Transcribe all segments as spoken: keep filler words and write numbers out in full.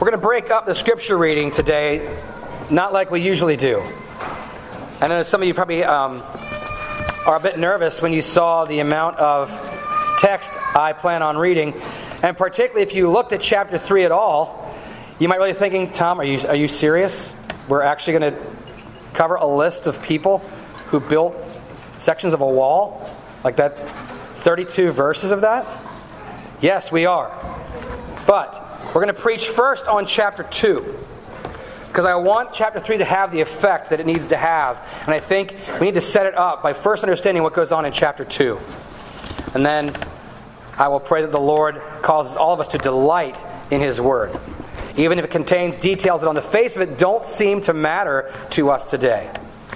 We're going to break up the scripture reading today, not like we usually do. I know some of you probably um, are a bit nervous when you saw the amount of text I plan on reading, and particularly if you looked at chapter three at all, you might really be thinking, Tom, are you are you serious? We're actually going to cover a list of people who built sections of a wall? Like that, thirty-two verses of that? Yes, we are. But we're going to preach first on chapter two, because I want chapter three to have the effect that it needs to have. And I think we need to set it up by first understanding what goes on in chapter two. And then I will pray that the Lord causes all of us to delight in His Word, even if it contains details that on the face of it don't seem to matter to us today.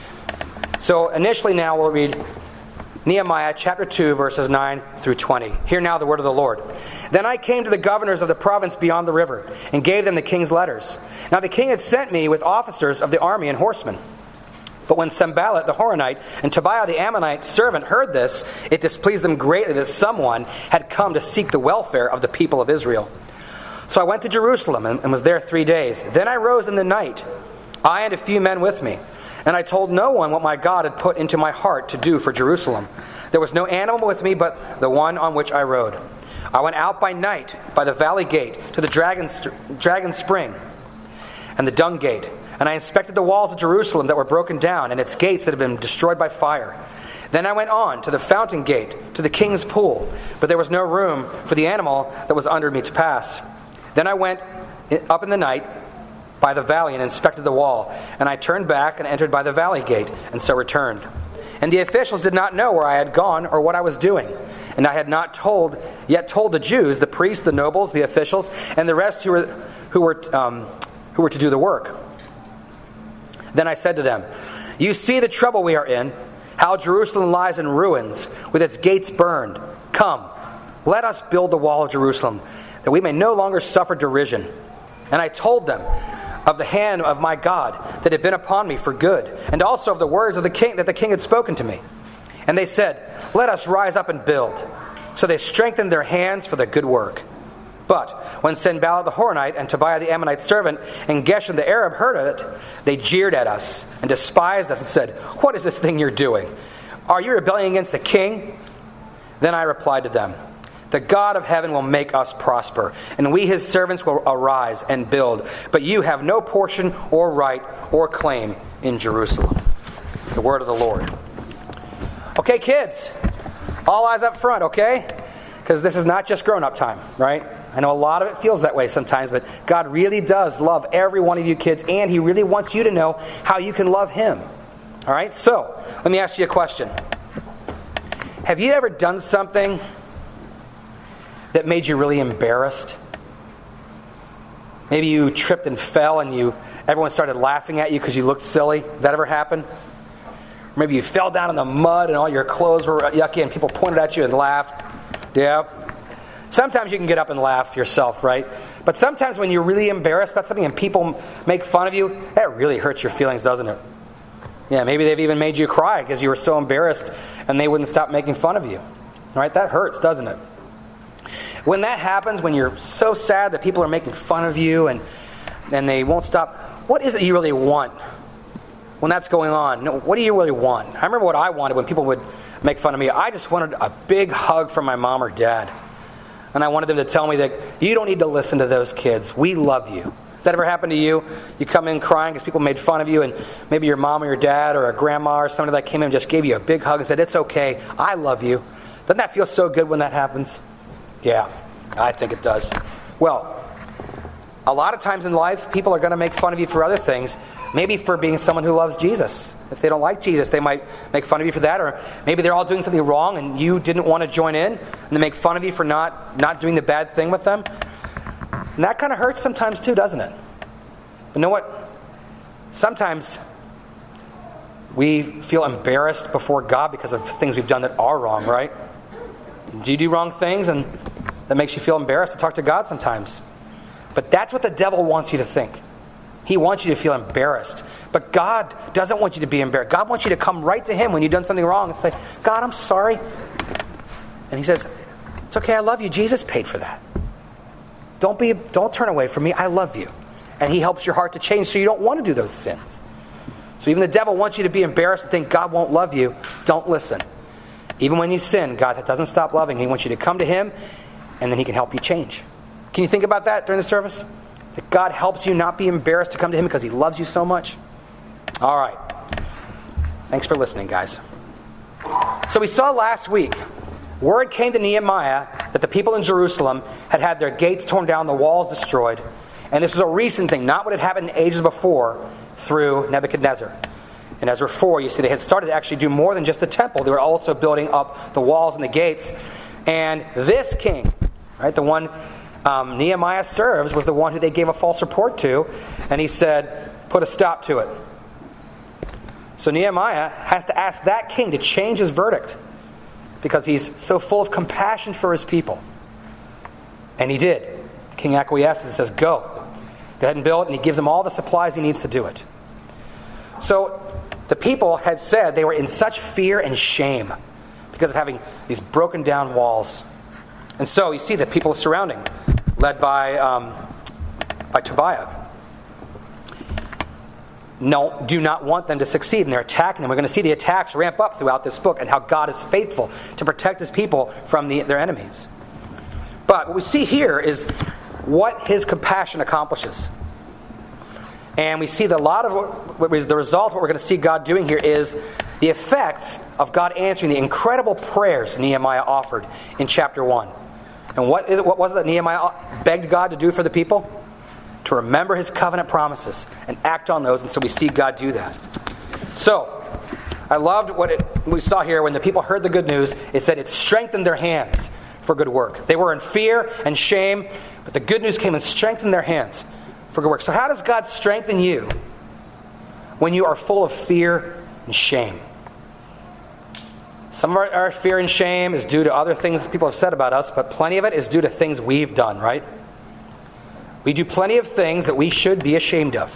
So initially now we'll read Nehemiah chapter two, verses nine through twenty. Hear now the word of the Lord. Then I came to the governors of the province beyond the river, and gave them the king's letters. Now the king had sent me with officers of the army and horsemen. But when Sanballat the Horonite and Tobiah the Ammonite servant heard this, it displeased them greatly that someone had come to seek the welfare of the people of Israel. So I went to Jerusalem and, and was there three days. Then I rose in the night, I and a few men with me. And I told no one what my God had put into my heart to do for Jerusalem. There was no animal with me but the one on which I rode. I went out by night by the valley gate to the dragon, dragon spring and the dung gate. And I inspected the walls of Jerusalem that were broken down and its gates that had been destroyed by fire. Then I went on to the fountain gate, to the king's pool. But there was no room for the animal that was under me to pass. Then I went up in the night by the valley and inspected the wall. And I turned back and entered by the valley gate, and so returned. And the officials did not know where I had gone or what I was doing. And I had not told yet told the Jews, the priests, the nobles, the officials, and the rest who were who were um, who were to do the work. Then I said to them, "You see the trouble we are in, how Jerusalem lies in ruins, with its gates burned. Come, let us build the wall of Jerusalem, that we may no longer suffer derision." And I told them of the hand of my God that had been upon me for good, and also of the words of the king that the king had spoken to me. And they said, "Let us rise up and build." So they strengthened their hands for the good work. But when Sanballat the Horonite and Tobiah the Ammonite servant and Geshem the Arab heard of it, they jeered at us and despised us and said, "What is this thing you're doing? Are you rebelling against the king?" Then I replied to them, "The God of heaven will make us prosper, and we his servants will arise and build. But you have no portion or right or claim in Jerusalem." The word of the Lord. Okay, kids, all eyes up front, okay? Because this is not just grown-up time, right? I know a lot of it feels that way sometimes, but God really does love every one of you kids, and He really wants you to know how you can love Him. All right, so let me ask you a question. Have you ever done something that made you really embarrassed? Maybe you tripped and fell and you everyone started laughing at you because you looked silly. Did that ever happen? Or maybe you fell down in the mud and all your clothes were yucky and people pointed at you and laughed. Yeah. Sometimes you can get up and laugh yourself, right? But sometimes when you're really embarrassed about something and people make fun of you, that really hurts your feelings, doesn't it? Yeah, maybe they've even made you cry because you were so embarrassed and they wouldn't stop making fun of you. Right? That hurts, doesn't it? When that happens, when you're so sad that people are making fun of you and and they won't stop, what is it you really want when that's going on? No, what do you really want? I remember what I wanted when people would make fun of me. I just wanted a big hug from my mom or dad. And I wanted them to tell me that you don't need to listen to those kids. We love you. Has that ever happened to you? You come in crying because people made fun of you and maybe your mom or your dad or a grandma or somebody that came in and just gave you a big hug and said, "It's okay, I love you." Doesn't that feel so good when that happens? Yeah, I think it does. Well, a lot of times in life, people are going to make fun of you for other things. Maybe for being someone who loves Jesus. If they don't like Jesus, they might make fun of you for that. Or maybe they're all doing something wrong and you didn't want to join in. And they make fun of you for not, not doing the bad thing with them. And that kind of hurts sometimes too, doesn't it? But you know what? Sometimes we feel embarrassed before God because of things we've done that are wrong, right? Do you do wrong things and that makes you feel embarrassed to talk to God sometimes? But that's what the devil wants you to think. He wants you to feel embarrassed. But God doesn't want you to be embarrassed. God wants you to come right to Him when you've done something wrong and say, "God, I'm sorry." And He says, "It's okay, I love you. Jesus paid for that." Don't be, don't turn away from me. I love you. And he helps your heart to change so you don't want to do those sins. So even the devil wants you to be embarrassed and think God won't love you. Don't listen. Even when you sin, God doesn't stop loving. He wants you to come to him, and then he can help you change. Can you think about that during the service? That God helps you not be embarrassed to come to him because he loves you so much? All right. Thanks for listening, guys. So we saw last week, word came to Nehemiah that the people in Jerusalem had had their gates torn down, the walls destroyed. And this was a recent thing, not what had happened ages before through Nebuchadnezzar. In Ezra four, you see they had started to actually do more than just the temple. They were also building up the walls and the gates. And this king, right, the one um, Nehemiah serves, was the one who they gave a false report to. And he said, put a stop to it. So Nehemiah has to ask that king to change his verdict because he's so full of compassion for his people. And he did. The king acquiesces and says, go. Go ahead and build it. And he gives him all the supplies he needs to do it. So the people had said they were in such fear and shame because of having these broken down walls. And so you see the people surrounding, led by, um, by Tobiah. No, do not want them to succeed, and they're attacking them. We're going to see the attacks ramp up throughout this book and how God is faithful to protect his people from the, their enemies. But what we see here is what his compassion accomplishes. And we see that a lot of what, what is the result of what we're going to see God doing here is the effects of God answering the incredible prayers Nehemiah offered in chapter one. And what is it? What was it that Nehemiah begged God to do for the people? To remember his covenant promises and act on those. And so we see God do that. So, I loved what it, we saw here when the people heard the good news. It said it strengthened their hands for good work. They were in fear and shame, but the good news came and strengthened their hands for good work. So how does God strengthen you when you are full of fear and shame? Some of our, our fear and shame is due to other things that people have said about us, but plenty of it is due to things we've done, right? We do plenty of things that we should be ashamed of.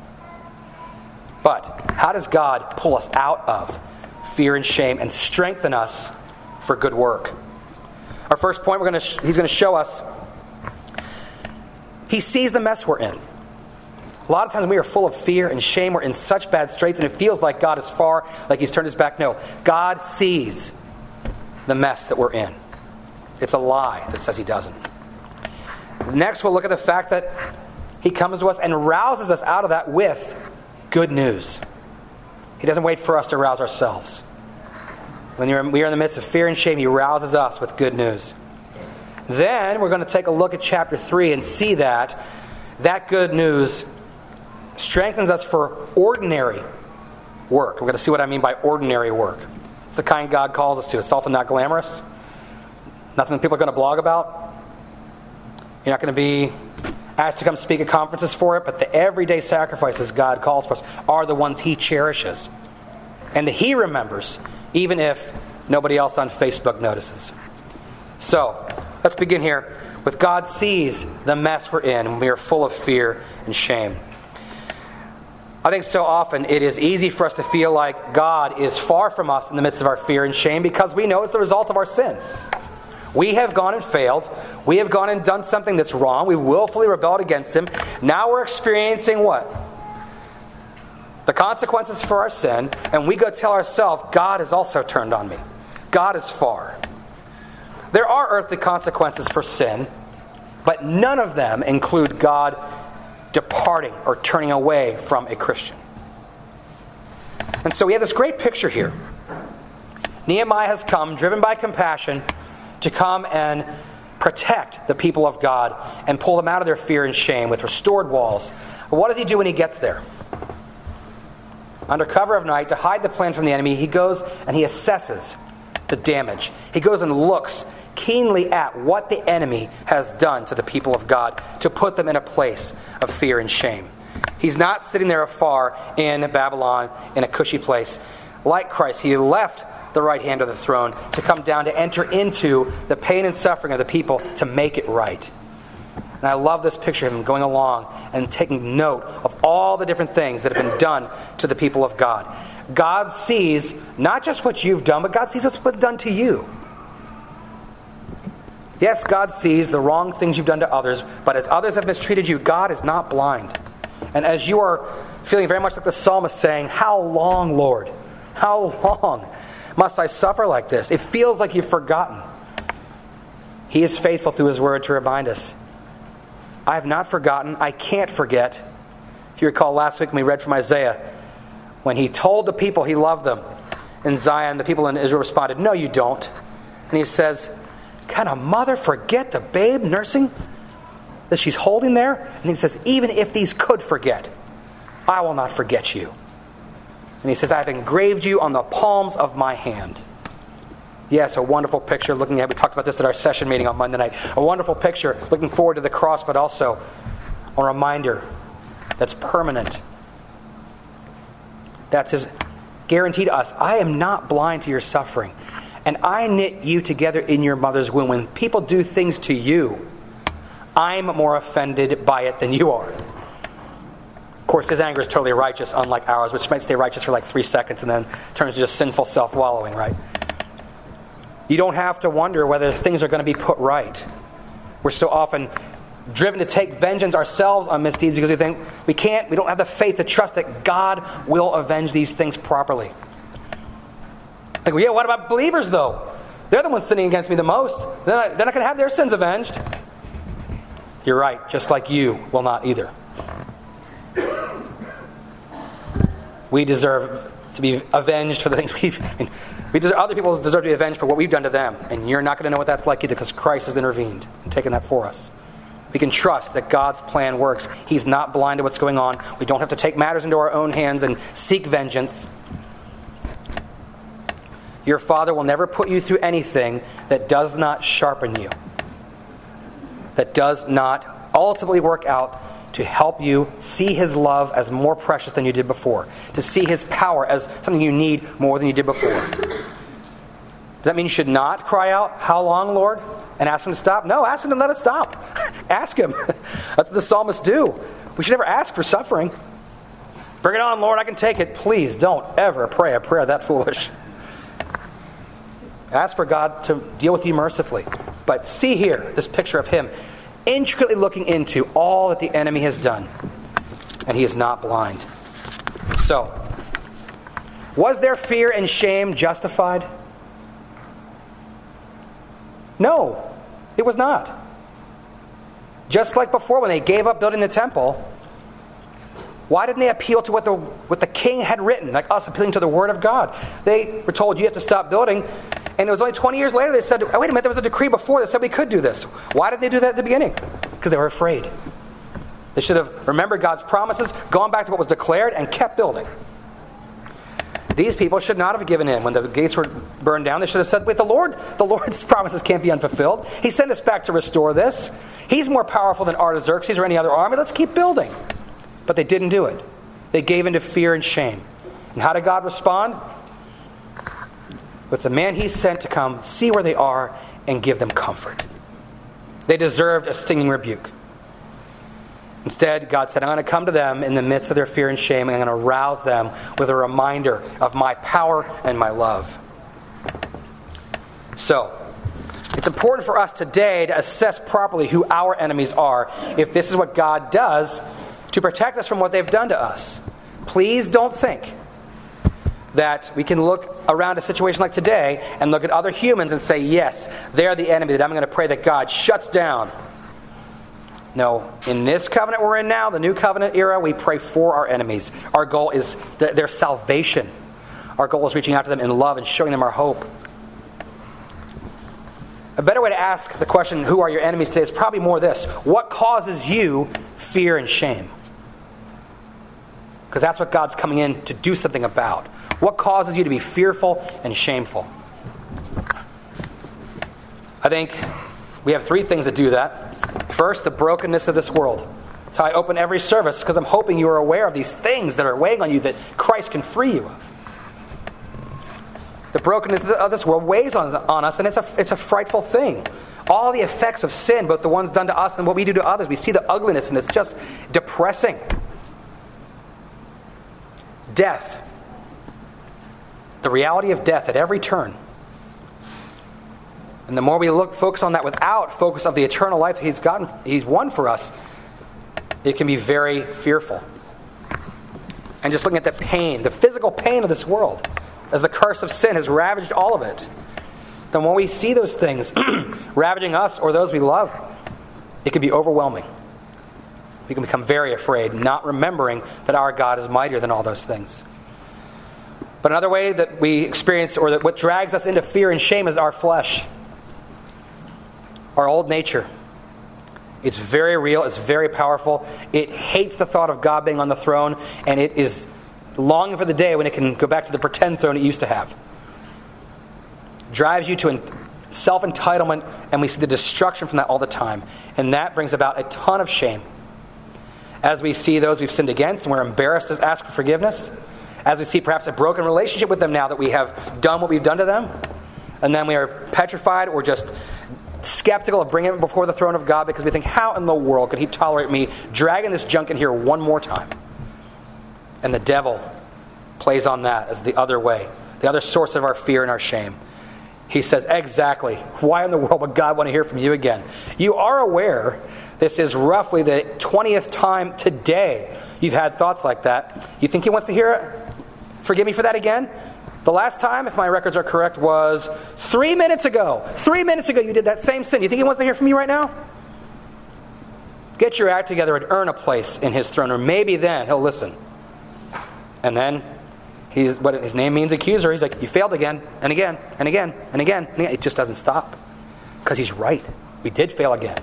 But how does God pull us out of fear and shame and strengthen us for good work? Our first point, we're going to sh- he's going to show us, he sees the mess we're in. A lot of times when we are full of fear and shame, we're in such bad straits, and it feels like God is far, like he's turned his back. No, God sees the mess that we're in. It's a lie that says he doesn't. Next, we'll look at the fact that he comes to us and rouses us out of that with good news. He doesn't wait for us to rouse ourselves. When you're, we are in the midst of fear and shame, he rouses us with good news. Then we're going to take a look at chapter three and see that that good news strengthens us for ordinary work. We're going to see what I mean by ordinary work. It's the kind God calls us to. It's often not glamorous. Nothing that people are going to blog about. You're not going to be asked to come speak at conferences for it, but the everyday sacrifices God calls for us are the ones he cherishes and that he remembers, even if nobody else on Facebook notices. So, let's begin here with God sees the mess we're in when we are full of fear and shame. I think so often it is easy for us to feel like God is far from us in the midst of our fear and shame because we know it's the result of our sin. We have gone and failed. We have gone and done something that's wrong. We willfully rebelled against him. Now we're experiencing what? The consequences for our sin. And we go tell ourselves, God has also turned on me. God is far. There are earthly consequences for sin, but none of them include God departing or turning away from a Christian. And so we have this great picture here. Nehemiah has come, driven by compassion, to come and protect the people of God and pull them out of their fear and shame with restored walls. But what does he do when he gets there? Under cover of night, to hide the plan from the enemy, he goes and he assesses the damage. He goes and looks keenly at what the enemy has done to the people of God to put them in a place of fear and shame. He's not sitting there afar in Babylon in a cushy place. Like Christ, he left the right hand of the throne to come down to enter into the pain and suffering of the people to make it right. And I love this picture of him going along and taking note of all the different things that have been done to the people of God. God sees not just what you've done, but God sees what's been done to you. Yes, God sees the wrong things you've done to others, but as others have mistreated you, God is not blind. And as you are feeling very much like the psalmist saying, how long, Lord? How long must I suffer like this? It feels like you've forgotten. He is faithful through His word to remind us. I have not forgotten. I can't forget. If you recall last week when we read from Isaiah, when he told the people he loved them in Zion, the people in Israel responded, no, you don't. And he says, can a mother forget the babe nursing that she's holding there? And he says, even if these could forget, I will not forget you. And he says, I have engraved you on the palms of my hand. Yes, a wonderful picture looking at, we talked about this at our session meeting on Monday night, a wonderful picture looking forward to the cross, but also a reminder that's permanent. That's His guarantee to us. I am not blind to your suffering. And I knit you together in your mother's womb. When people do things to you, I'm more offended by it than you are. Of course, His anger is totally righteous, unlike ours, which might stay righteous for like three seconds and then turns to just sinful self-wallowing, right? You don't have to wonder whether things are going to be put right. We're so often driven to take vengeance ourselves on misdeeds because we think we can't, we don't have the faith to trust that God will avenge these things properly. Like, well, yeah, what about believers, though? They're the ones sinning against me the most. They're not, they're not going to have their sins avenged. You're right, just like you will not either. We deserve to be avenged for the things we've... I mean, we deserve, other people deserve to be avenged for what we've done to them. And you're not going to know what that's like either because Christ has intervened and taken that for us. We can trust that God's plan works. He's not blind to what's going on. We don't have to take matters into our own hands and seek vengeance. Your Father will never put you through anything that does not sharpen you, that does not ultimately work out to help you see His love as more precious than you did before, to see His power as something you need more than you did before. Does that mean you should not cry out, how long, Lord? And ask Him to stop? No, ask Him to let it stop. Ask Him. That's what the psalmists do. We should never ask for suffering. Bring it on, Lord, I can take it. Please don't ever pray a prayer that foolish. Ask for God to deal with you mercifully. But see here, this picture of Him intricately looking into all that the enemy has done. And He is not blind. So, was their fear and shame justified? No, it was not. Just like before when they gave up building the temple, why didn't they appeal to what the what the king had written, like us appealing to the Word of God? They were told, you have to stop building. And it was only twenty years later they said, oh, wait a minute, there was a decree before that said we could do this. Why did they do that at the beginning? Because they were afraid. They should have remembered God's promises, gone back to what was declared, and kept building. These people should not have given in. When the gates were burned down, they should have said, wait, the Lord, the Lord's promises can't be unfulfilled. He sent us back to restore this. He's more powerful than Artaxerxes or any other army. Let's keep building. But they didn't do it. They gave into fear and shame. And how did God respond? With the man He sent to come, see where they are, and give them comfort. They deserved a stinging rebuke. Instead, God said, I'm going to come to them in the midst of their fear and shame, and I'm going to rouse them with a reminder of my power and my love. So, it's important for us today to assess properly who our enemies are, if this is what God does to protect us from what they've done to us. Please don't think that we can look around a situation like today and look at other humans and say, yes, they're the enemy that I'm going to pray that God shuts down. No, in this covenant we're in now, the new covenant era, we pray for our enemies. Our goal is th- their salvation. Our goal is reaching out to them in love and showing them our hope. A better way to ask the question, who are your enemies today, is probably more this. What causes you fear and shame? Because that's what God's coming in to do something about. What causes you to be fearful and shameful? I think we have three things that do that. First, the brokenness of this world. That's how I open every service, because I'm hoping you are aware of these things that are weighing on you that Christ can free you of. The brokenness of this world weighs on, on us, and it's a, it's a frightful thing. All the effects of sin, both the ones done to us and what we do to others, we see the ugliness, and it's just depressing. Death. The reality of death at every turn. And the more we look, focus on that without focus of the eternal life He's gotten, He's won for us, it can be very fearful. And just looking at the pain, the physical pain of this world, as the curse of sin has ravaged all of it, then when we see those things ravaging us or those we love, it can be overwhelming. We can become very afraid, not remembering that our God is mightier than all those things. But another way that we experience, or that what drags us into fear and shame, is our flesh. Our old nature. It's very real. It's very powerful. It hates the thought of God being on the throne, and it is longing for the day when it can go back to the pretend throne it used to have. Drives you to self-entitlement, and we see the destruction from that all the time. And that brings about a ton of shame. As we see those we've sinned against, and we're embarrassed to ask for forgiveness. As we see perhaps a broken relationship with them now that we have done what we've done to them. And then we are petrified or just skeptical of bringing it before the throne of God because we think, how in the world could He tolerate me dragging this junk in here one more time? And the devil plays on that as the other way, the other source of our fear and our shame. He says, exactly, why in the world would God want to hear from you again? You are aware this is roughly the twentieth time today you've had thoughts like that. You think He wants to hear it? Forgive me for that again? The last time, if my records are correct, was three minutes ago. Three minutes ago you did that same sin. You think He wants to hear from you right now? Get your act together and earn a place in His throne, or maybe then He'll listen. And then, he's what His name means, accuser. He's like, you failed again, and again, and again, and again. And again. It just doesn't stop. Because He's right. We did fail again.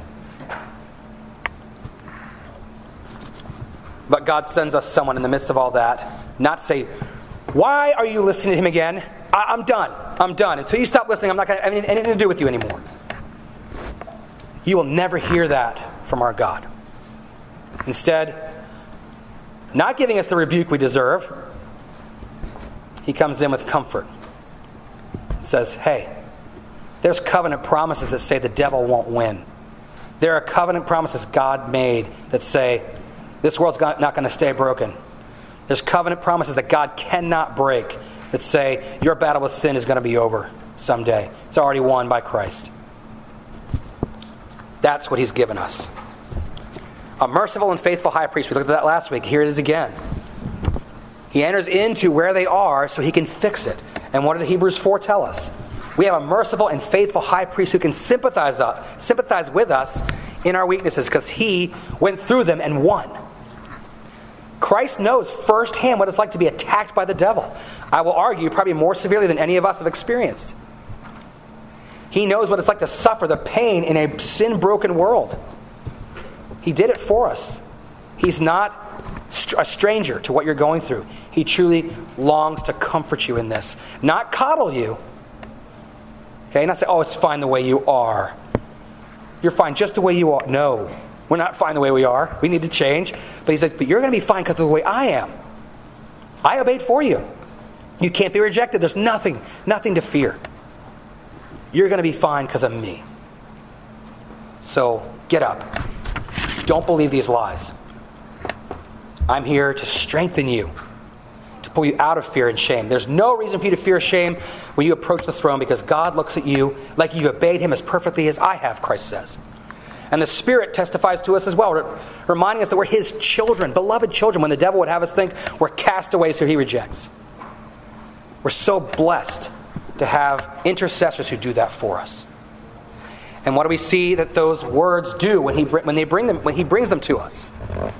But God sends us someone in the midst of all that, not say, why are you listening to Him again? I- I'm done. I'm done. Until you stop listening, I'm not going to have anything to do with you anymore. You will never hear that from our God. Instead, not giving us the rebuke we deserve, He comes in with comfort. And says, hey, there's covenant promises that say the devil won't win. There are covenant promises God made that say this world's not going to stay broken. There's covenant promises that God cannot break that say your battle with sin is going to be over someday. It's already won by Christ. That's what He's given us. A merciful and faithful high priest. We looked at that last week. Here it is again. He enters into where they are so He can fix it. And what did Hebrews four tell us? We have a merciful and faithful high priest who can sympathize, us, sympathize with us in our weaknesses because He went through them and won. Christ knows firsthand what it's like to be attacked by the devil. I will argue probably more severely than any of us have experienced. He knows what it's like to suffer the pain in a sin-broken world. He did it for us. He's not a stranger to what you're going through. He truly longs to comfort you in this. Not coddle you. Okay, not say, oh, it's fine the way you are. You're fine just the way you are. No. We're not fine the way we are. We need to change. But He's like, but you're going to be fine because of the way I am. I obeyed for you. You can't be rejected. There's nothing, nothing to fear. You're going to be fine because of me. So get up. Don't believe these lies. I'm here to strengthen you, to pull you out of fear and shame. There's no reason for you to fear shame when you approach the throne because God looks at you like you obeyed Him as perfectly as I have, Christ says. And the Spirit testifies to us as well, reminding us that we're His children, beloved children, when the devil would have us think we're castaways who He rejects. We're so blessed to have intercessors who do that for us. And what do we see that those words do when he when they bring them when He brings them to us?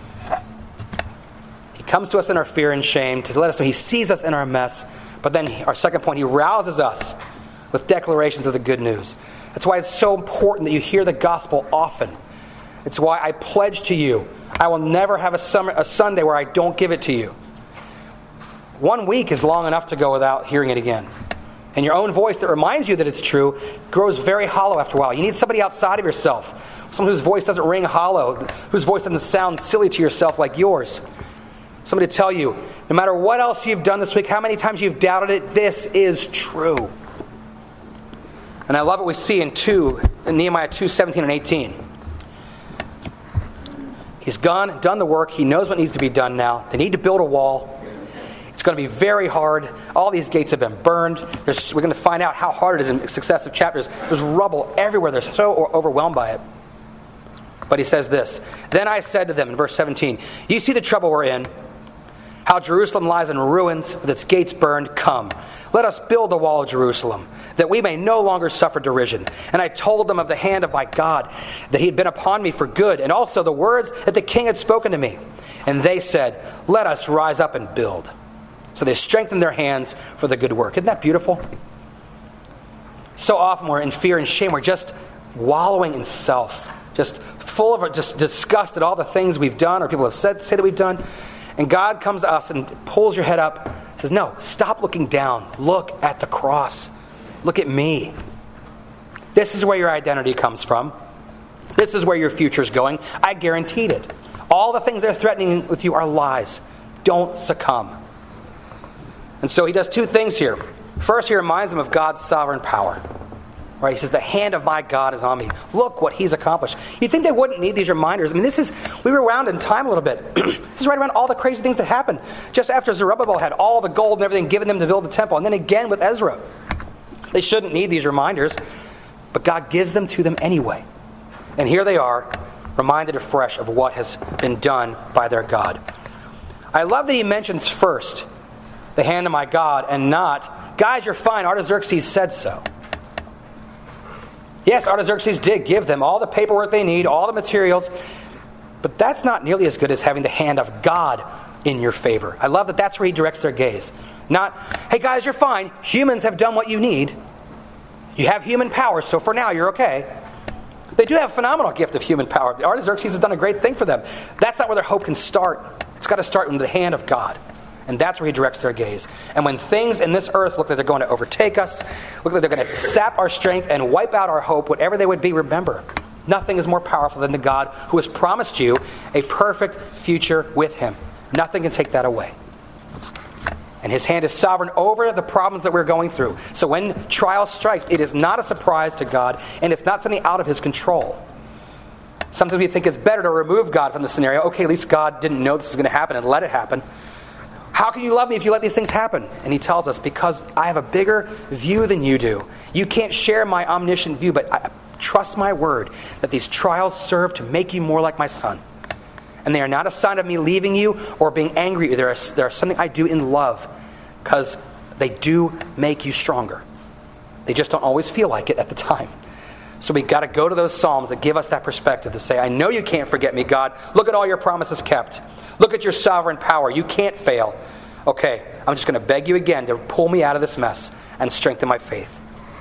He comes to us in our fear and shame to let us know He sees us in our mess. But then our second point, He rouses us with declarations of the good news. That's why it's so important that you hear the gospel often. It's why I pledge to you, I will never have a, summer, a Sunday where I don't give it to you. One week is long enough to go without hearing it again. And your own voice that reminds you that it's true grows very hollow after a while. You need somebody outside of yourself. Someone whose voice doesn't ring hollow, whose voice doesn't sound silly to yourself like yours. Somebody to tell you, no matter what else you've done this week, how many times you've doubted it, this is true. And I love what we see in two, in Nehemiah two, seventeen and eighteen. He's gone, done the work. He knows what needs to be done now. They need to build a wall. It's going to be very hard. All these gates have been burned. There's, we're going to find out how hard it is in successive chapters. There's rubble everywhere. They're so overwhelmed by it. But he says this, "Then I said to them," in verse seventeen, "You see the trouble we're in, how Jerusalem lies in ruins with its gates burned. Come, let us build the wall of Jerusalem, that we may no longer suffer derision. And I told them of the hand of my God, that he had been upon me for good, and also the words that the king had spoken to me. And they said, let us rise up and build. So they strengthened their hands for the good work." Isn't that beautiful? So often we're in fear and shame. We're just wallowing in self, just full of just disgust at all the things we've done or people have said say that we've done. And God comes to us and pulls your head up, says, no, stop looking down. Look at the cross. Look at me. This is where your identity comes from. This is where your future is going. I guaranteed it. All the things they're threatening with you are lies. Don't succumb. And so he does two things here. First, he reminds them of God's sovereign power. Right? He says, the hand of my God is on me. Look what he's accomplished. You'd think they wouldn't need these reminders. I mean, this is, we were around in time a little bit. This is right around all the crazy things that happened. Just after Zerubbabel had all the gold and everything given them to build the temple. And then again with Ezra. They shouldn't need these reminders. But God gives them to them anyway. And here they are, reminded afresh of what has been done by their God. I love that he mentions first the hand of my God and not, guys, you're fine, Artaxerxes said so. Yes, Artaxerxes did give them all the paperwork they need, all the materials, but that's not nearly as good as having the hand of God in your favor. I love that that's where he directs their gaze. Not, hey guys, you're fine. Humans have done what you need. You have human power, so for now you're okay. They do have a phenomenal gift of human power. Artaxerxes has done a great thing for them. That's not where their hope can start. It's got to start in the hand of God. And that's where he directs their gaze. And when things in this earth look like they're going to overtake us, look like they're going to sap our strength and wipe out our hope, whatever they would be, remember, nothing is more powerful than the God who has promised you a perfect future with him. Nothing can take that away. And his hand is sovereign over the problems that we're going through. So when trial strikes, it is not a surprise to God, and it's not something out of his control. Sometimes we think it's better to remove God from the scenario. Okay, at least God didn't know this was going to happen and let it happen. How can you love me if you let these things happen? And he tells us, because I have a bigger view than you do. You can't share my omniscient view, but I, trust my word that these trials serve to make you more like my son. And they are not a sign of me leaving you or being angry. They are, they are something I do in love, because they do make you stronger. They just don't always feel like it at the time. So we got to go to those Psalms that give us that perspective to say, I know you can't forget me, God. Look at all your promises kept. Look at your sovereign power. You can't fail. Okay, I'm just going to beg you again to pull me out of this mess and strengthen my faith.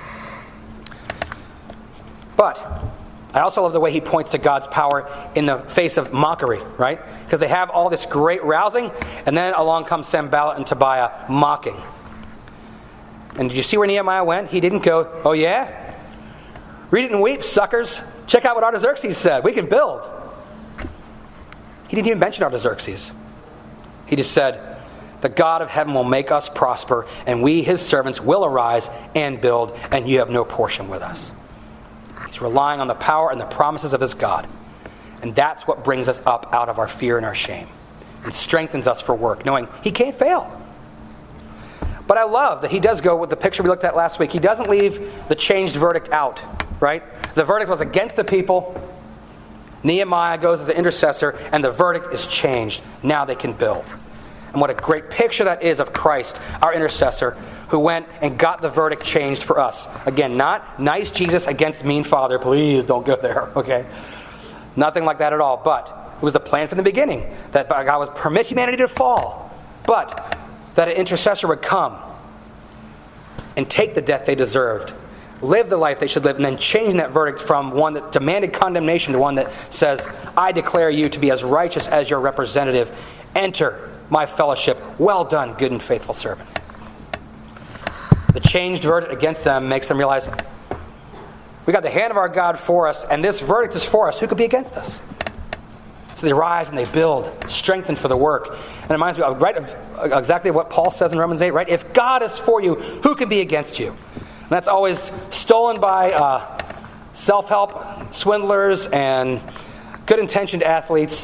But I also love the way he points to God's power in the face of mockery, right? Because they have all this great rousing, and then along comes Sanballat and Tobiah mocking. And did you see where Nehemiah went? He didn't go, oh yeah? Read it and weep, suckers. Check out what Artaxerxes said. We can build. He didn't even mention Artaxerxes. He just said, the God of heaven will make us prosper, and we, his servants, will arise and build, and you have no portion with us. He's relying on the power and the promises of his God. And that's what brings us up out of our fear and our shame. And strengthens us for work, knowing he can't fail. But I love that he does go with the picture we looked at last week. He doesn't leave the changed verdict out, right? The verdict was against the people. Nehemiah goes as an intercessor, and the verdict is changed. Now they can build. And what a great picture that is of Christ, our intercessor, who went and got the verdict changed for us. Again, not nice Jesus against mean Father. Please don't go there, okay? Nothing like that at all. But it was the plan from the beginning that God would permit humanity to fall, but that an intercessor would come and take the death they deserved, live the life they should live, and then change that verdict from one that demanded condemnation to one that says, I declare you to be as righteous as your representative. Enter my fellowship. Well done, good and faithful servant. The changed verdict against them makes them realize, we got the hand of our God for us, and this verdict is for us. Who could be against us? So they rise and they build, strengthened for the work. And it reminds me of, right, of exactly what Paul says in Romans eight, right? If God is for you, who can be against you? And that's always stolen by uh, self-help swindlers and good-intentioned athletes.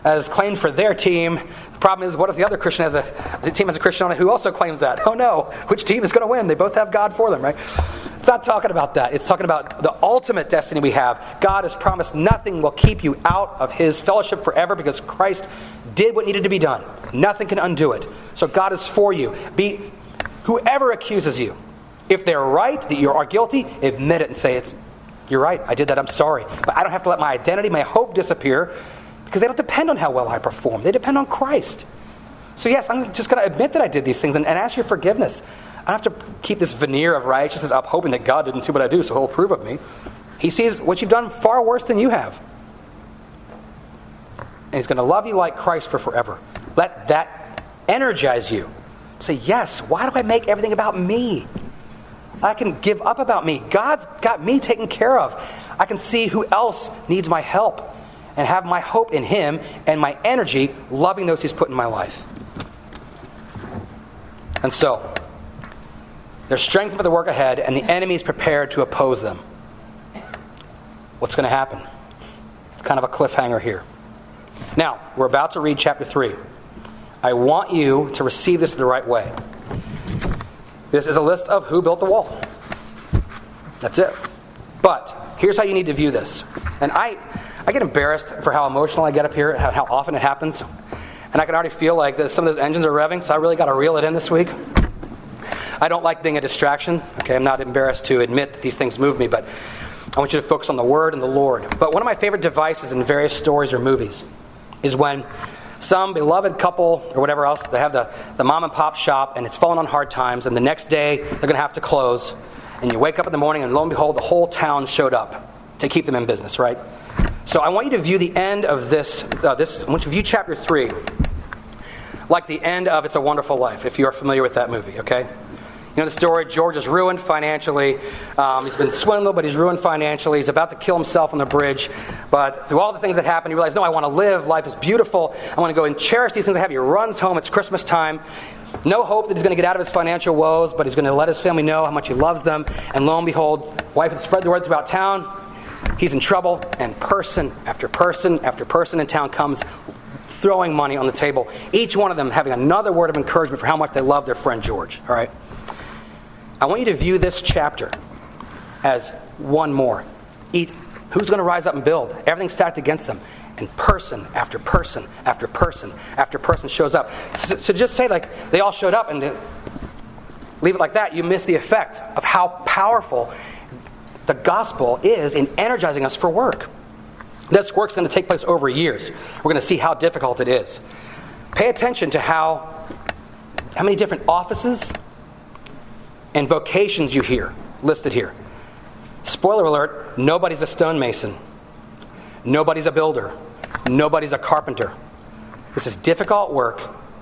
as claimed for their team. The problem is, what if the other Christian has a the team has a Christian on it who also claims that? Oh no, which team is going to win? They both have God for them, right? It's not talking about that. It's talking about the ultimate destiny we have. God has promised nothing will keep you out of his fellowship forever because Christ did what needed to be done. Nothing can undo it. So God is for you. Be whoever accuses you. If they're right, that you are guilty, admit it and say, "It's you're right, I did that, I'm sorry." But I don't have to let my identity, my hope disappear because they don't depend on how well I perform. They depend on Christ. So yes, I'm just going to admit that I did these things and, and ask your forgiveness. I don't have to keep this veneer of righteousness up hoping that God didn't see what I do, so he'll approve of me. He sees what you've done far worse than you have. And he's going to love you like Christ for forever. Let that energize you. Say, yes, why do I make everything about me? I can give up about me. God's got me taken care of. I can see who else needs my help and have my hope in him and my energy loving those he's put in my life. And so, they're strengthened for the work ahead and the enemy is prepared to oppose them. What's going to happen? It's kind of a cliffhanger here. Now, we're about to read chapter three. I want you to receive this the right way. This is a list of who built the wall. That's it. But here's how you need to view this. And I, I get embarrassed for how emotional I get up here, how, how often it happens. And I can already feel like this, some of those engines are revving, so I really got to reel it in this week. I don't like being a distraction. Okay, I'm not embarrassed to admit that these things move me, but I want you to focus on the Word and the Lord. But one of my favorite devices in various stories or movies is when some beloved couple or whatever else, they have the, the mom and pop shop and it's fallen on hard times and the next day they're going to have to close. And you wake up in the morning and lo and behold, the whole town showed up to keep them in business, right? So I want you to view the end of this, uh, this. I want you to view chapter three like the end of It's a Wonderful Life, if you're familiar with that movie, okay? You know the story, George is ruined financially. Um, he's been swindled, but he's ruined financially. He's about to kill himself on the bridge. But through all the things that happen, he realizes, no, I want to live. Life is beautiful. I want to go and cherish these things I have. He runs home. It's Christmas time. No hope that he's going to get out of his financial woes, but he's going to let his family know how much he loves them. And lo and behold, wife had spread the word throughout town. He's in trouble. And person after person after person in town comes throwing money on the table. Each one of them having another word of encouragement for how much they love their friend George. All right? I want you to view this chapter as one more. Eat, who's going to rise up and build? Everything's stacked against them. And person after person after person after person shows up. So, so just say like they all showed up and leave it like that. You miss the effect of how powerful the gospel is in energizing us for work. This work's going to take place over years. We're going to see how difficult it is. Pay attention to how, how many different offices and vocations you hear listed here. Spoiler alert, nobody's a stonemason. Nobody's a builder. Nobody's a carpenter. This is difficult work,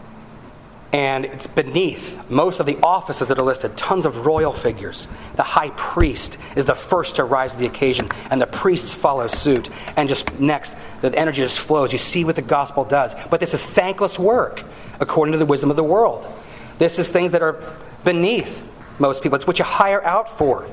and it's beneath most of the offices that are listed. Tons of royal figures. The high priest is the first to rise to the occasion, and the priests follow suit. And just next, the energy just flows. You see what the gospel does. But this is thankless work, according to the wisdom of the world. This is things that are beneath most people. It's what you hire out for.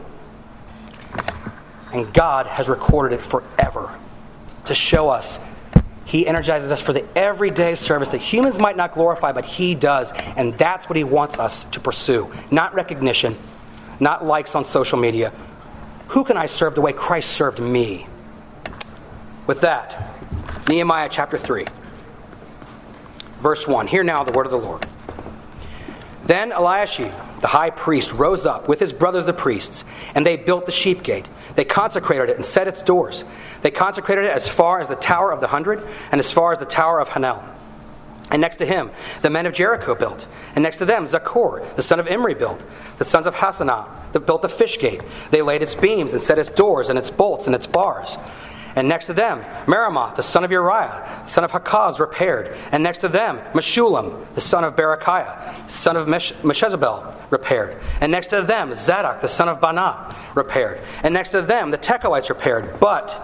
And God has recorded it forever to show us He energizes us for the everyday service that humans might not glorify, but He does. And that's what He wants us to pursue. Not recognition, not likes on social media. Who can I serve the way Christ served me? With that, Nehemiah chapter three, verse one. Hear now the word of the Lord. Then Eliashib, the high priest, rose up with his brothers the priests, and they built the sheep gate. They consecrated it and set its doors. They consecrated it as far as the Tower of the Hundred and as far as the Tower of Hanel. And next to him, the men of Jericho built. And next to them, Zaccur, the son of Imri, built. The sons of Hassanah that built the fish gate. They laid its beams and set its doors and its bolts and its bars. And next to them, Meremoth, the son of Uriah, the son of Hakaz, repaired. And next to them, Meshullam, the son of Berechiah, the son of Mesh- Meshezabel, repaired. And next to them, Zadok, the son of Banah, repaired. And next to them, the Tekoites repaired. But,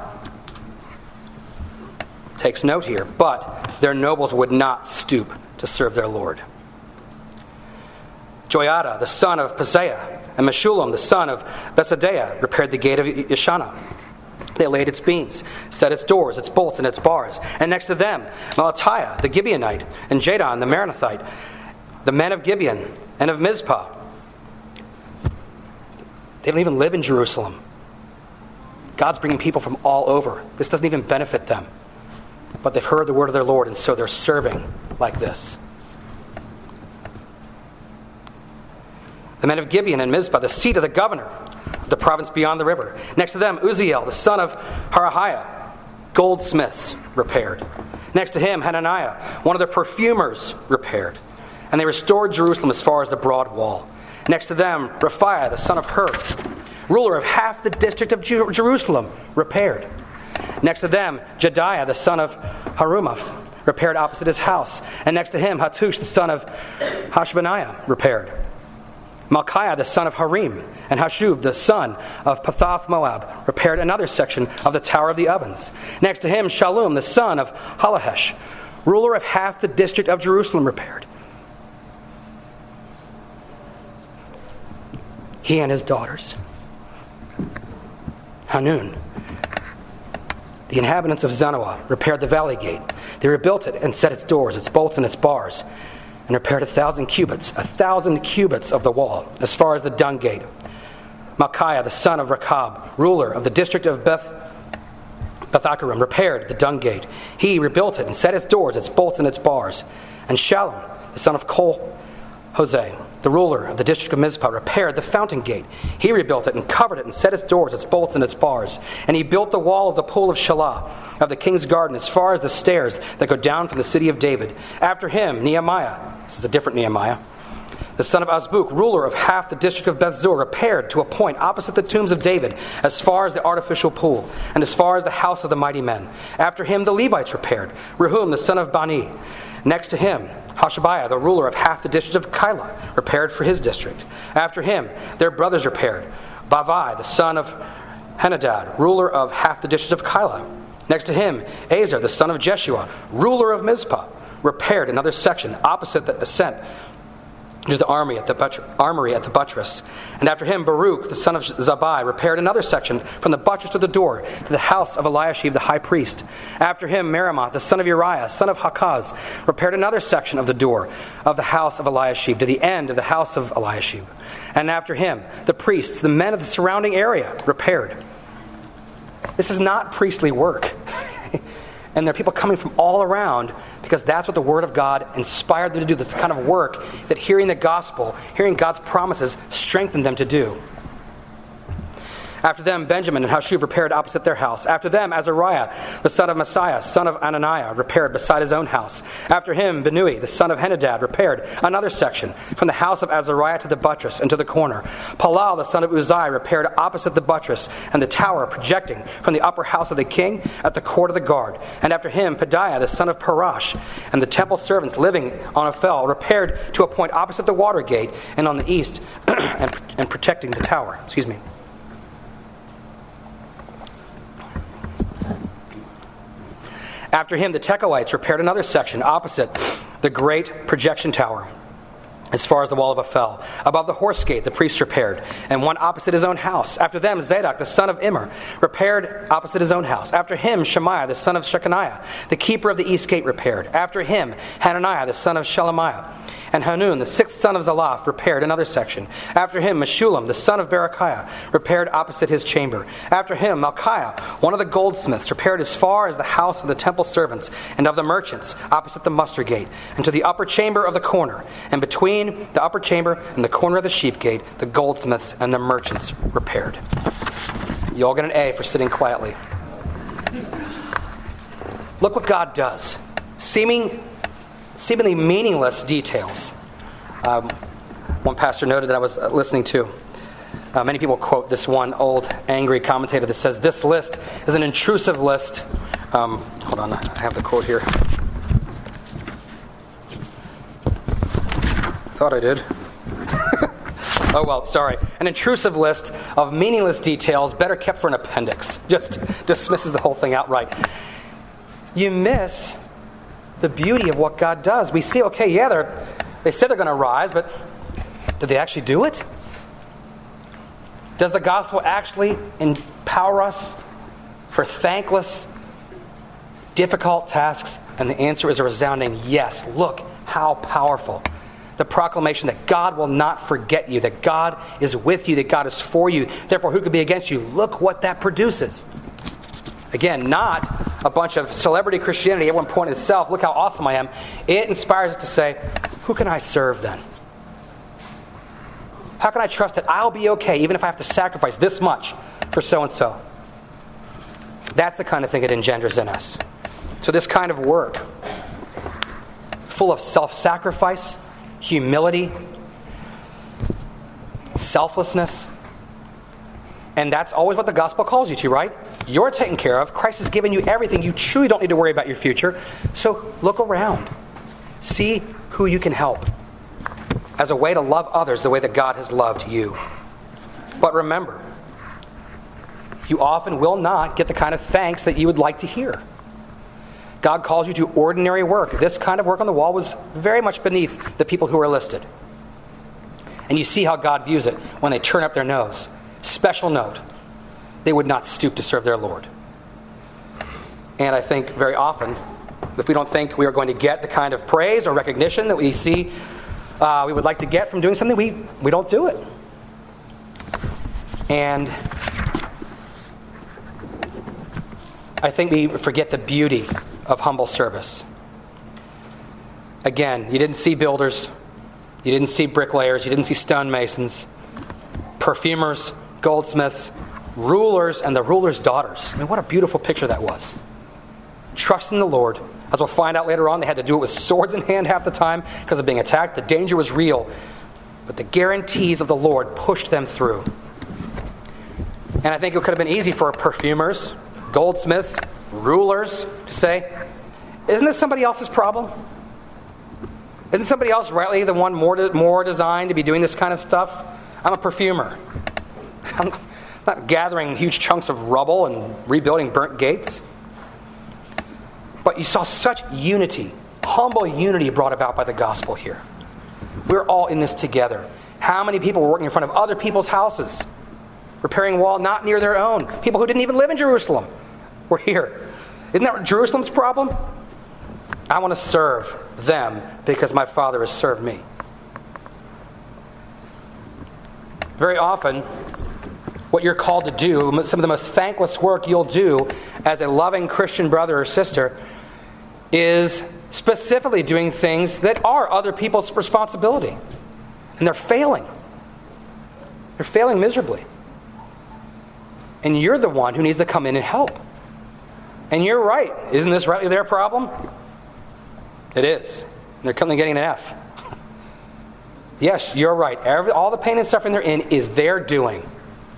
takes note here, but their nobles would not stoop to serve their Lord. Joiada, the son of Paseah, and Meshullam, the son of Besadiah, repaired the gate of Yeshana. They laid its beams, set its doors, its bolts, and its bars. And next to them, Melatiah the Gibeonite, and Jadon the Meronothite, the men of Gibeon and of Mizpah. They don't even live in Jerusalem. God's bringing people from all over. This doesn't even benefit them. But they've heard the word of their Lord, and so they're serving like this. The men of Gibeon and Mizpah, the seat of the governor of the province beyond the river. Next to them, Uzziel, the son of Harahiah, goldsmiths repaired. Next to him, Hananiah, one of the perfumers, repaired. And they restored Jerusalem as far as the broad wall. Next to them, Raphiah, the son of Hur, ruler of half the district of Jer- Jerusalem, repaired. Next to them, Jediah, the son of Harumaph, repaired opposite his house. And next to him, Hattush, the son of Hashbaniah, repaired. Malchiah, the son of Harim, and Hashub, the son of Pathath Moab, repaired another section of the Tower of the Ovens. Next to him, Shallum, the son of Halahesh, ruler of half the district of Jerusalem, repaired. He and his daughters. Hanun, the inhabitants of Zanoah, repaired the valley gate. They rebuilt it and set its doors, its bolts, and its bars, and repaired a thousand cubits, a thousand cubits of the wall, as far as the dung gate. Malchiah, the son of Rechab, ruler of the district of Beth Bethakarim, repaired the dung gate. He rebuilt it and set its doors, its bolts, and its bars. And Shallum, the son of Kol Hosea, the ruler of the district of Mizpah, repaired the fountain gate. He rebuilt it and covered it and set its doors, its bolts, and its bars. And he built the wall of the pool of Shelah, of the king's garden, as far as the stairs that go down from the city of David. After him, Nehemiah, this is a different Nehemiah, the son of Azbuk, ruler of half the district of Beth Zur, repaired to a point opposite the tombs of David, as far as the artificial pool, and as far as the house of the mighty men. After him, the Levites repaired. Rehum, the son of Bani. Next to him, Hashabiah, the ruler of half the district of Keilah, repaired for his district. After him, their brothers repaired. Bavai, the son of Henadad, ruler of half the district of Keilah. Next to him, Azer, the son of Jeshua, ruler of Mizpah, repaired another section opposite the ascent to the army at the but- armory at the buttress. And after him, Baruch, the son of Zabai, repaired another section from the buttress to the door to the house of Eliashib the high priest. After him, Meremoth, the son of Uriah, son of Hakaz, repaired another section of the door of the house of Eliashib to the end of the house of Eliashib. And after him, the priests, the men of the surrounding area, repaired. This is not priestly work. And there are people coming from all around because that's what the Word of God inspired them to do. This kind of work that hearing the gospel, hearing God's promises, strengthened them to do. After them, Benjamin and Hashub repaired opposite their house. After them, Azariah, the son of Messiah, son of Ananiah, repaired beside his own house. After him, Benui, the son of Henadad, repaired another section from the house of Azariah to the buttress and to the corner. Palal, the son of Uzziah, repaired opposite the buttress and the tower projecting from the upper house of the king at the court of the guard. And after him, Pedaiah, the son of Parash, and the temple servants living on Ophel, repaired to a point opposite the water gate and on the east and, and protecting the tower. Excuse me. After him, the Tekoites repaired another section opposite the great projection tower, as far as the wall of Ophel. Above the horse gate, the priests repaired, and one opposite his own house. After them, Zadok, the son of Immer, repaired opposite his own house. After him, Shemaiah, the son of Shechaniah, the keeper of the east gate, repaired. After him, Hananiah, the son of Shelemiah, and Hanun, the sixth son of Zalaph, repaired another section. After him, Meshullam, the son of Berechiah, repaired opposite his chamber. After him, Malchiah, one of the goldsmiths, repaired as far as the house of the temple servants and of the merchants, opposite the muster gate, and to the upper chamber of the corner. And between the upper chamber and the corner of the sheep gate, the goldsmiths and the merchants repaired. You all get an A for sitting quietly. Look what God does. Seeming... Seemingly meaningless details. Um, one pastor noted that I was listening to. Uh, many people quote this one old angry commentator that says, this list is an intrusive list. Um, hold on, I have the quote here. Thought I did. Oh well, sorry. An intrusive list of meaningless details better kept for an appendix. Just dismisses the whole thing outright. You miss the beauty of what God does. We see, okay, yeah, they're, they said they're going to rise, but did they actually do it? Does the gospel actually empower us for thankless, difficult tasks? And the answer is a resounding yes. Look how powerful. The proclamation that God will not forget you, that God is with you, that God is for you. Therefore, who could be against you? Look what that produces. Again, not a bunch of celebrity Christianity, everyone pointing to itself. Look how awesome I am. It inspires us to say, who can I serve then? How can I trust that I'll be okay even if I have to sacrifice this much for so-and-so? That's the kind of thing it engenders in us. So this kind of work, full of self-sacrifice, humility, selflessness, and that's always what the gospel calls you to, right? You're taken care of. Christ has given you everything. You truly don't need to worry about your future. So look around. See who you can help as a way to love others the way that God has loved you. But remember, you often will not get the kind of thanks that you would like to hear. God calls you to ordinary work. This kind of work on the wall was very much beneath the people who are listed. And you see how God views it when they turn up their nose. Special note, they would not stoop to serve their Lord. And I think very often, if we don't think we are going to get the kind of praise or recognition that we see uh, we would like to get from doing something, we, we don't do it. And I think we forget the beauty of humble service. Again, you didn't see builders, you didn't see bricklayers, you didn't see stonemasons, perfumers, goldsmiths, rulers, and the ruler's daughters. I mean, what a beautiful picture that was. Trust in the Lord. As we'll find out later on, they had to do it with swords in hand half the time because of being attacked. The danger was real. But the guarantees of the Lord pushed them through. And I think it could have been easy for perfumers, goldsmiths, rulers to say, isn't this somebody else's problem? Isn't somebody else rightly the one more, de- more designed to be doing this kind of stuff? I'm a perfumer. I'm not gathering huge chunks of rubble and rebuilding burnt gates. But you saw such unity, humble unity brought about by the gospel here. We're all in this together. How many people were working in front of other people's houses, repairing a wall not near their own? People who didn't even live in Jerusalem were here. Isn't that Jerusalem's problem? I want to serve them because my Father has served me. Very often, what you're called to do, some of the most thankless work you'll do as a loving Christian brother or sister, is specifically doing things that are other people's responsibility. And they're failing. They're failing miserably. And you're the one who needs to come in and help. And you're right. Isn't this rightly their problem? It is. They're currently getting an F. Yes, you're right. Every, all the pain and suffering they're in is their doing.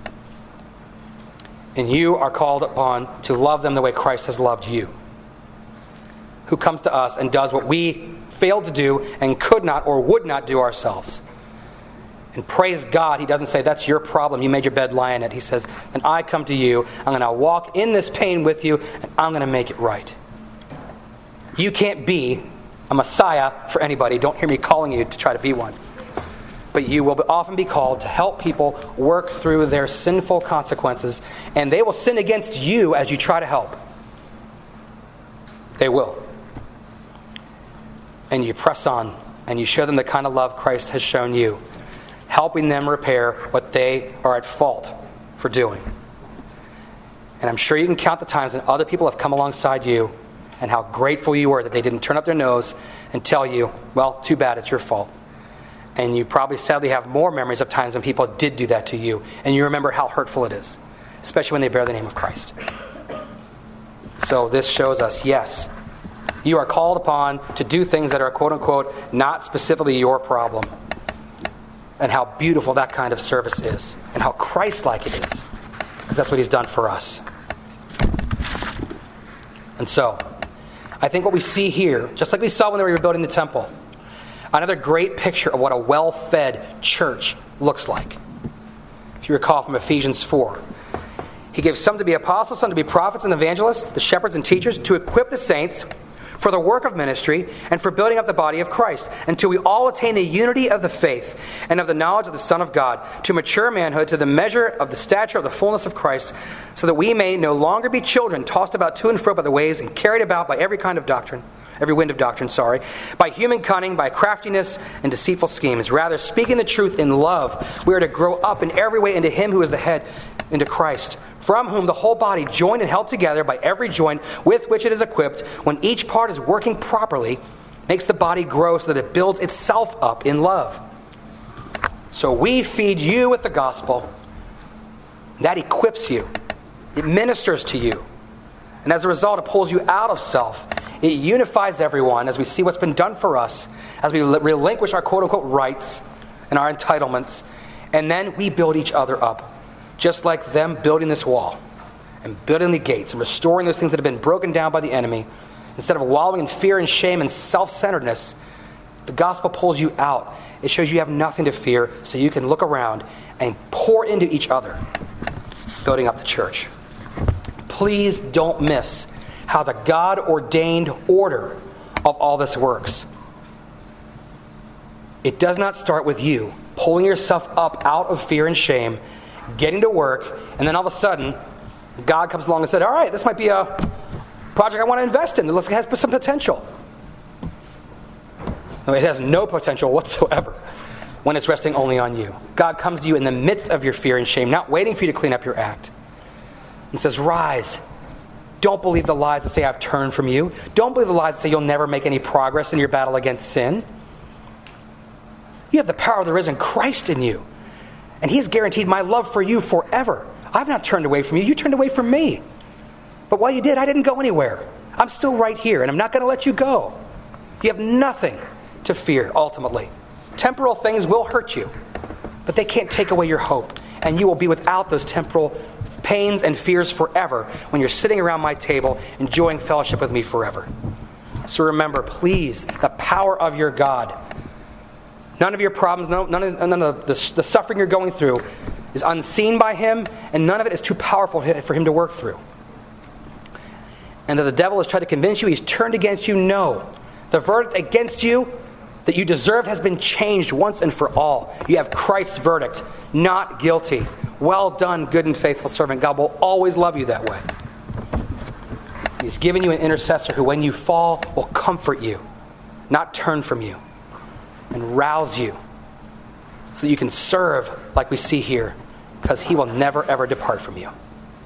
And you are called upon to love them the way Christ has loved you. Who comes to us and does what we failed to do and could not or would not do ourselves. And praise God, he doesn't say, that's your problem, you made your bed, lie in it. He says, and I come to you, I'm going to walk in this pain with you, and I'm going to make it right. You can't be a Messiah for anybody. Don't hear me calling you to try to be one. But you will often be called to help people work through their sinful consequences, and they will sin against you as you try to help. They will. And you press on, and you show them the kind of love Christ has shown you, helping them repair what they are at fault for doing. And I'm sure you can count the times when other people have come alongside you and how grateful you were that they didn't turn up their nose and tell you, well, too bad, it's your fault. And you probably sadly have more memories of times when people did do that to you, and you remember how hurtful it is, especially when they bear the name of Christ. So this shows us, yes, you are called upon to do things that are, quote-unquote, not specifically your problem. And how beautiful that kind of service is. And how Christ-like it is. Because that's what he's done for us. And so, I think what we see here, just like we saw when they were rebuilding the temple, another great picture of what a well-fed church looks like. If you recall from Ephesians four. He gives some to be apostles, some to be prophets and evangelists, the shepherds and teachers, to equip the saints for the work of ministry, and for building up the body of Christ, until we all attain the unity of the faith and of the knowledge of the Son of God, to mature manhood, to the measure of the stature of the fullness of Christ, so that we may no longer be children, tossed about to and fro by the waves, and carried about by every kind of doctrine, every wind of doctrine, sorry, by human cunning, by craftiness and deceitful schemes. Rather, speaking the truth in love, we are to grow up in every way into Him who is the head, into Christ, from whom the whole body, joined and held together by every joint with which it is equipped, when each part is working properly, makes the body grow so that it builds itself up in love. So we feed you with the gospel. That equips you. It ministers to you. And as a result, it pulls you out of self. It unifies everyone as we see what's been done for us, as we relinquish our quote-unquote rights and our entitlements, and then we build each other up. Just like them building this wall and building the gates and restoring those things that have been broken down by the enemy. Instead of wallowing in fear and shame and self-centeredness, the gospel pulls you out. It shows you have nothing to fear, so you can look around and pour into each other, building up the church. Please don't miss how the God-ordained order of all this works. It does not start with you pulling yourself up out of fear and shame, getting to work, and then all of a sudden, God comes along and said, all right, this might be a project I want to invest in. It looks like it has some potential. No, it has no potential whatsoever when it's resting only on you. God comes to you in the midst of your fear and shame, not waiting for you to clean up your act, and says, rise. Don't believe the lies that say I've turned from you. Don't believe the lies that say you'll never make any progress in your battle against sin. You have the power of the risen Christ in you. And He's guaranteed my love for you forever. I've not turned away from you. You turned away from me. But while you did, I didn't go anywhere. I'm still right here, and I'm not going to let you go. You have nothing to fear, ultimately. Temporal things will hurt you, but they can't take away your hope. And you will be without those temporal pains and fears forever when you're sitting around my table enjoying fellowship with me forever. So remember, please, the power of your God. None of your problems, no, none of, none of the, the, the suffering you're going through is unseen by Him, and none of it is too powerful for Him to work through. And that the devil has tried to convince you he's turned against you, no. The verdict against you that you deserved has been changed once and for all. You have Christ's verdict, not guilty. Well done, good and faithful servant. God will always love you that way. He's given you an intercessor who, when you fall, will comfort you, not turn from you, and rouse you so that you can serve like we see here, because He will never, ever depart from you.